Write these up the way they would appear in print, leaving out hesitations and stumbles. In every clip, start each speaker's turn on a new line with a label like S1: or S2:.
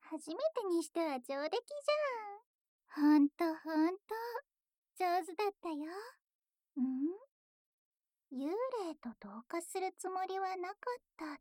S1: 初めてにしては上出来じゃん。ほんと、上手だったよ。幽霊と同化するつもりはなかったって？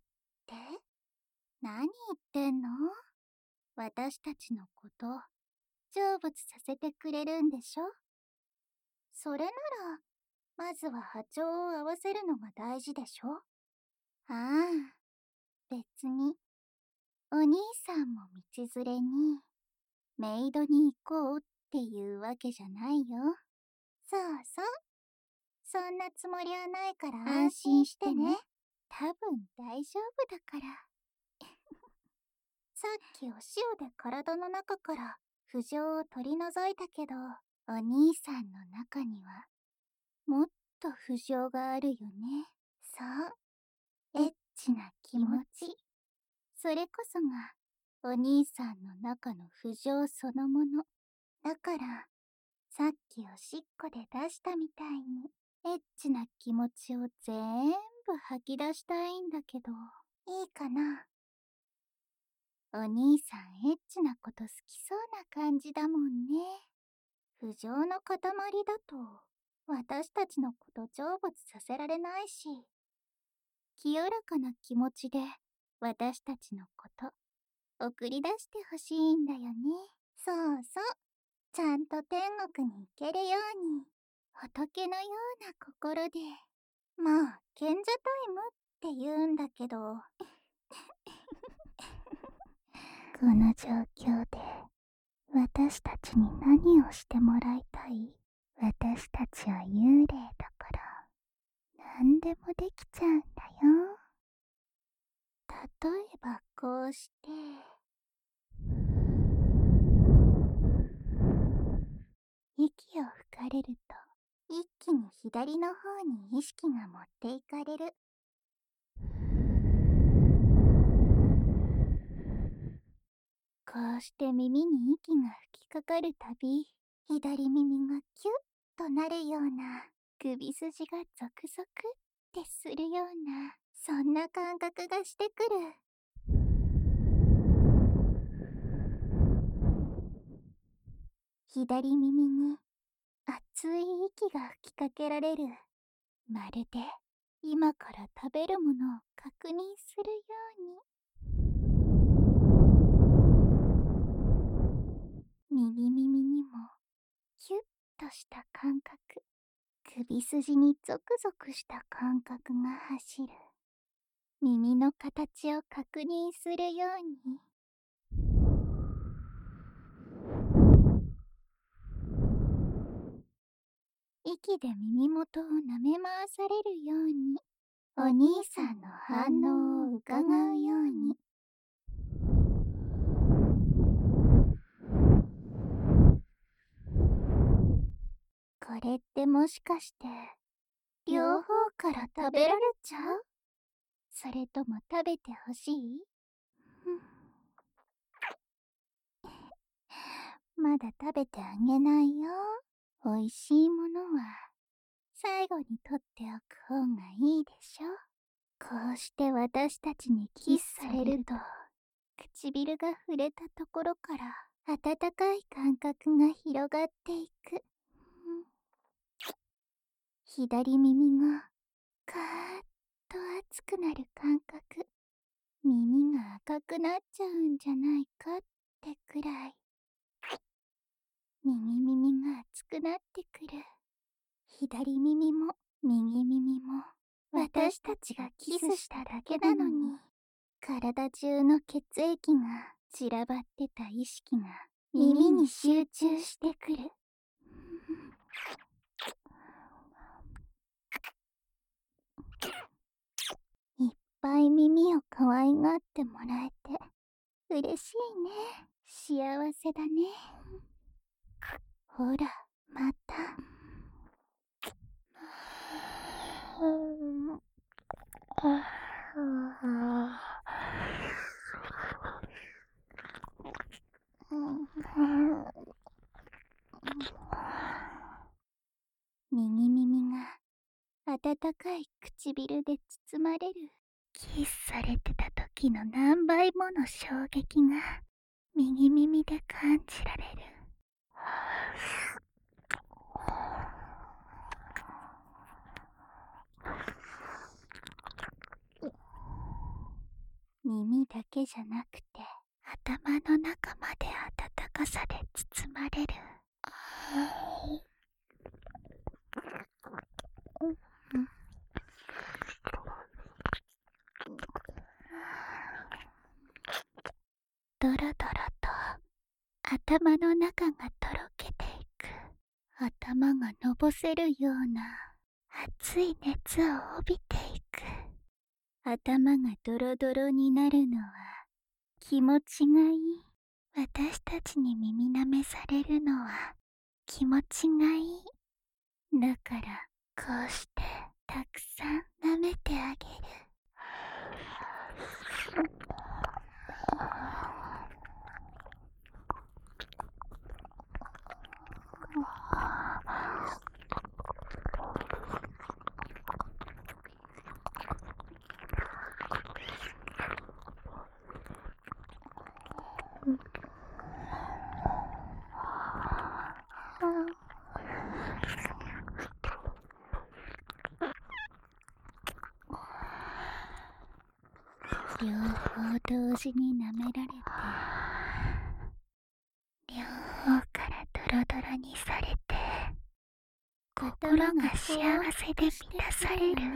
S1: 何言ってんの？私たちのこと成仏させてくれるんでしょ？それなら、まずは波長を合わせるのが大事でしょ？ああ、別に、お兄さんも道連れに、メイドに行こうっていうわけじゃないよ。そうそう。そんなつもりはないから安心してね。多分大丈夫だから。さっきお塩で体の中から不浄を取り除いたけど、お兄さんの中には、もっと不浄があるよね。そう。エッチな気持ち。それこそが、お兄さんの中の不浄そのもの。だから、さっきおしっこで出したみたいに、エッチな気持ちを全部吐き出したいんだけど、いいかな？お兄さんエッチなこと好きそうな感じだもんね。不浄の塊だと、私たちのこと成仏させられないし、清らかな気持ちで私たちのこと送り出してほしいんだよね。そうそう。ちゃんと天国に行けるように、仏のような心で。まあ、賢者タイムって言うんだけど。この状況で、私たちに何をしてもらいたい？私たちは幽霊だから、何でもできちゃうんだよ。例えばこうして、息を吹かれると、一気に左の方に意識が持っていかれる。こうして耳に息が吹きかかるたび、左耳がキュッとなるような、首筋がゾクゾクってするような、そんな感覚がしてくる。左耳に熱い息が吹きかけられる。まるで今から食べるものを確認するように。右耳にもキュッとした感覚、首筋にゾクゾクした感覚が走る。耳の形を確認するように。息で耳元を舐め回されるように、お兄さんの反応を伺うように。これってもしかして、両方から食べられちゃう？それとも食べてほしい？まだ食べてあげないよ。おいしいものは、最後にとっておく方がいいでしょ。こうして私たちにキスされると、唇が触れたところから温かい感覚が広がっていく。左耳がカーッと熱くなる感覚。耳が赤くなっちゃうんじゃないかってくらい。右耳が熱くなってくる。左耳も右耳も私たちがキスしただけなのに、体中の血液が散らばってた意識が耳に集中してくる。いっぱい耳を可愛がってもらえて嬉しいね。幸せだね。ほら、また。右耳が温かい唇で包まれる。キスされてた時の何倍もの衝撃が右耳で感じられる。耳だけじゃなくて頭の中まで温かさで包まれる。ドロドロと頭の中がとろけていく。頭がのぼせるような熱い熱を帯びていく。頭がドロドロになるのは気持ちがいい。私たちに耳舐めされるのは気持ちがいい。だからこうしてたくさん舐めてあげる。両方同時に舐められて、両方からドロドロにされて、心が幸せで満たされる。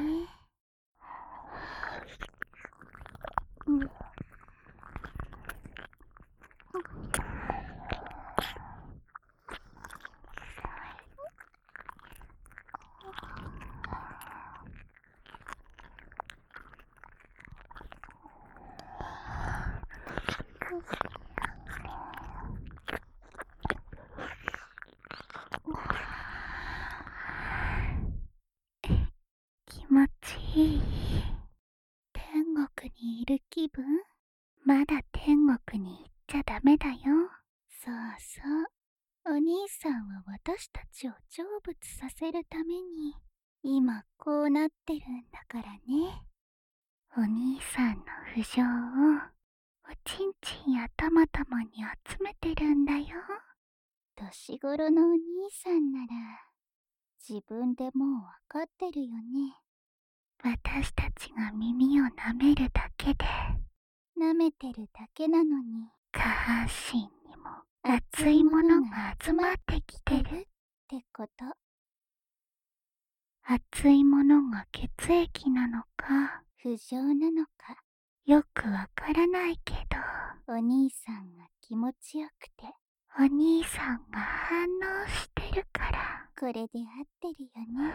S1: 気持ちいい。天国にいる気分？まだ天国に行っちゃダメだよ。そうそう。お兄さんは私たちを成仏させるために今こうなってるんだからね。お兄さんの不浄をおちんちんやたまたまに集めてるんだよ。年頃のお兄さんなら自分でもうわかってるよね。私たちが耳を舐めるだけで舐めてるだけなのに下半身にも熱いものが集まってきてるってこと。熱いものが血液なのか不浄なのかよくわからないけど、お兄さんが気持ちよくてお兄さんが反応してるからこれで合ってるよね。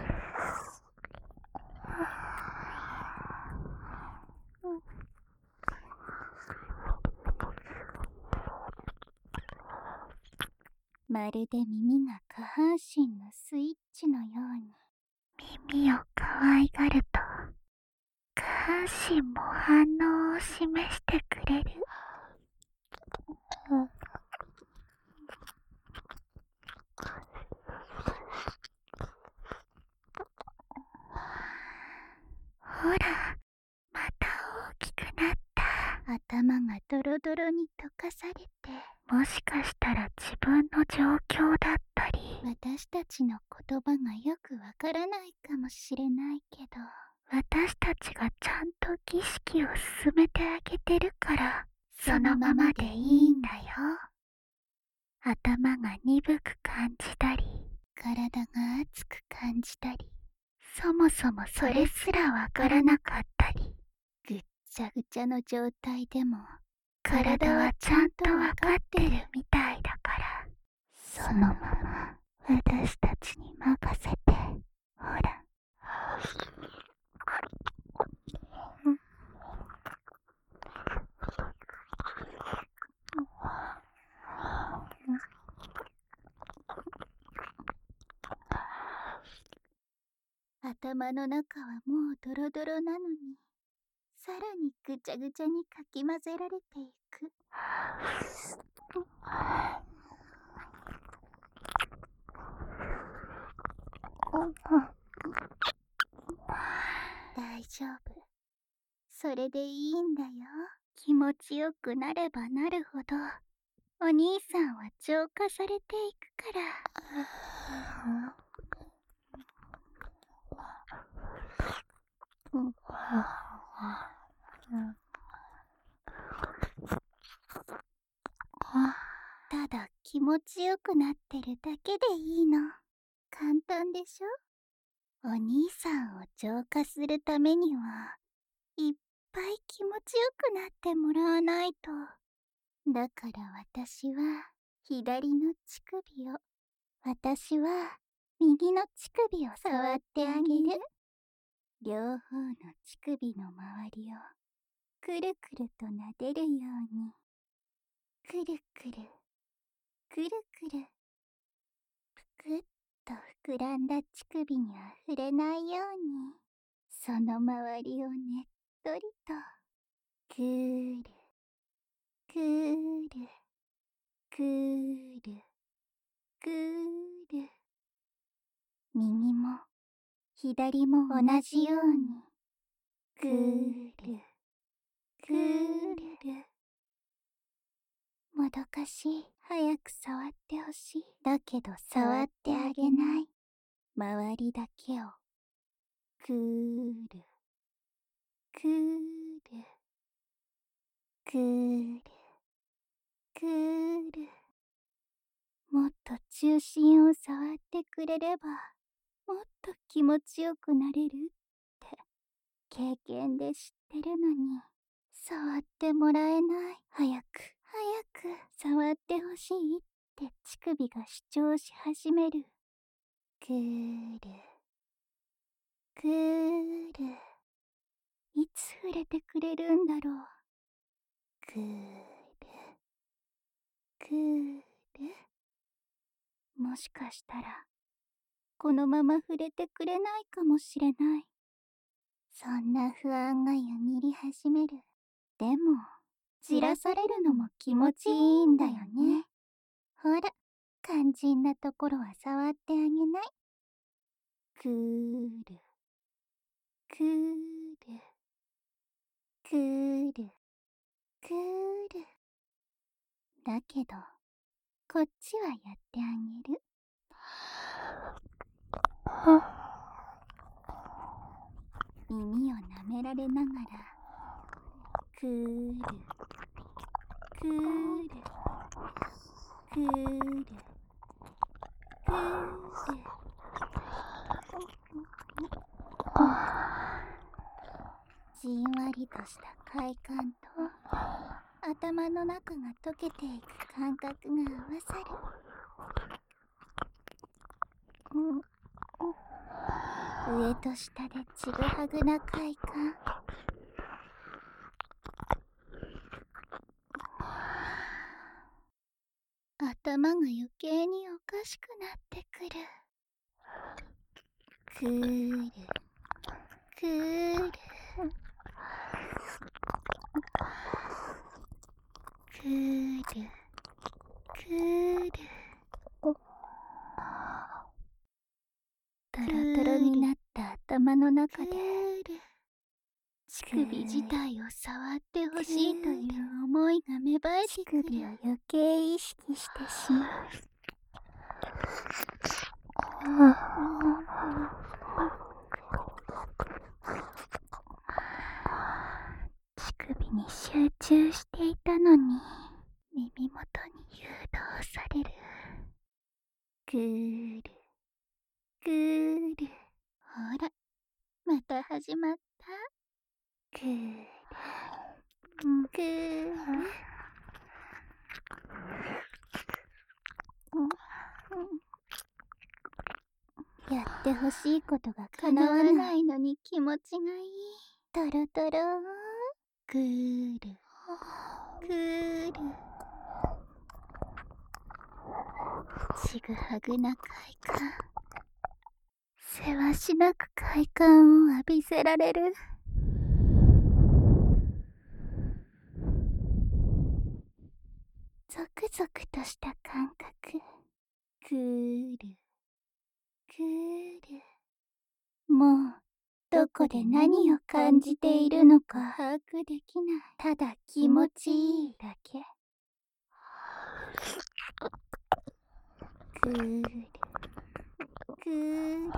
S1: まるで耳が下半身のスイッチのように。耳を可愛がると下半身も反応を示してくれる。ほら、また大きくなった。頭がドロドロに溶かされて、もしかしたら自分の状況だったり、私たちの言葉がよくわからないかもしれないけど、私たちがちゃんと儀式を進めてあげてるから、そのままでいいんだよ。頭が鈍く感じたり、体が熱く感じたり、そもそもそれすらわからなかったり、ぐっちゃぐちゃの状態でも体はちゃんとわかってるみたいだから、そのまま私たちに任せて。ほら。頭の中はもうドロドロなのに、さらにぐちゃぐちゃにかき混ぜられていく。大丈夫。それでいいんだよ。気持ちよくなればなるほどお兄さんは浄化されていくから。ただ気持ちよくなってるだけでいいの。簡単でしょ。お兄さんを浄化するためにはいっぱい気持ちよくなってもらわないと。だから私は左の乳首を、私は右の乳首を触ってあげる。両方の乳首の周りをくるくると撫でるように。くるくる、くるくる。ぷくっと膨らんだ乳首には触れないように、その周りをねっとりと、くーる、くーる、くーる、くーる。右も左も同じように、くーる、くーる。もどかしい。早く触ってほしい。だけど触ってあげない。周りだけをくーる、くーる、くーる、くーる。もっと中心を触ってくれれば、もっと気持ちよくなれるって経験で知ってるのに、触ってもらえない。早く、早く触ってほしいって乳首が主張し始める。くーる、くーる。いつ触れてくれるんだろう。くーる、くーる。もしかしたらこのまま触れてくれないかもしれない。そんな不安がよぎり始める。でもじらされるのも気持ちいいんだよね。ほら、肝心なところは触ってあげない。くーる、くーる、くーる、くーる。だけどこっちはやってあげる。耳を舐められながら、くーる、くーる、くーる、くーる。じんわりとした快感と頭の中が溶けていく感覚が合わさる。上と下でちぐはぐな快感。頭が余計におかしくなってくる。くーる、くーる、くーる、くーる。トロトロになった頭の中で乳首自体を触ってほしいという思いが芽生えてくる。乳首を余計意識してしまう。乳首に集中していたのに耳元に誘導される。くーる、くーる。ほら、また始まった。くーる、くーる。やってほしいことが叶わないのに気持ちがいい。トロトロー。くーる、くーる。ちぐはぐな快感。せわしなく快感を浴びせられる。ゾクゾクとした感覚。くーる、くーる。もうどこで何を感じているのか把握できない。ただ気持ちいいだけ。 ぐーるぐーる。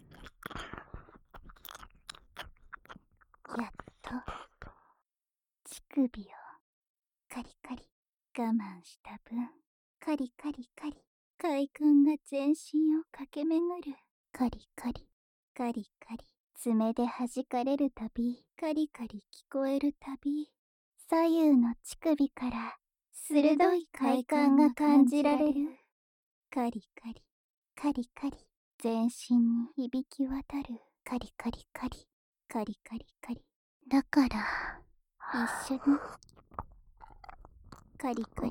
S1: やっと乳首をカリカリ我慢した分、カリカリカリ快感が全身を駆け巡る。カリカリカリカリ爪で弾かれるたび、カリカリ聞こえるたび、左右の乳首から鋭い快感が感じられる。カリカリカリカリ全身に響き渡る。カリカリカリカリカリカリ。だから一緒にカリカリカリカリ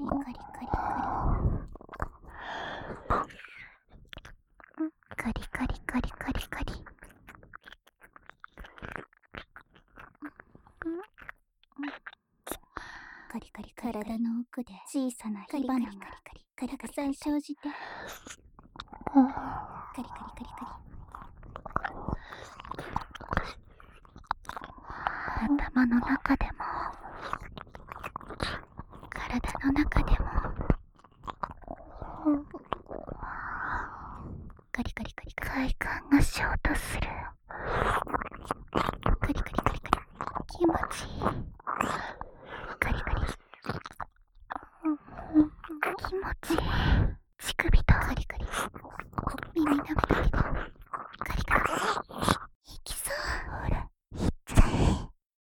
S1: カリカリカリカリカリカリ。カリカリ体の奥で小さな火花がたくさん生じて、カリカリカリカリ。頭の中でも体の中でもカリカリカリ快感がショートする。カリカリカリカリ気持ちいい。カリカリ気持ちいい。乳首とカリカリ耳舐めだけど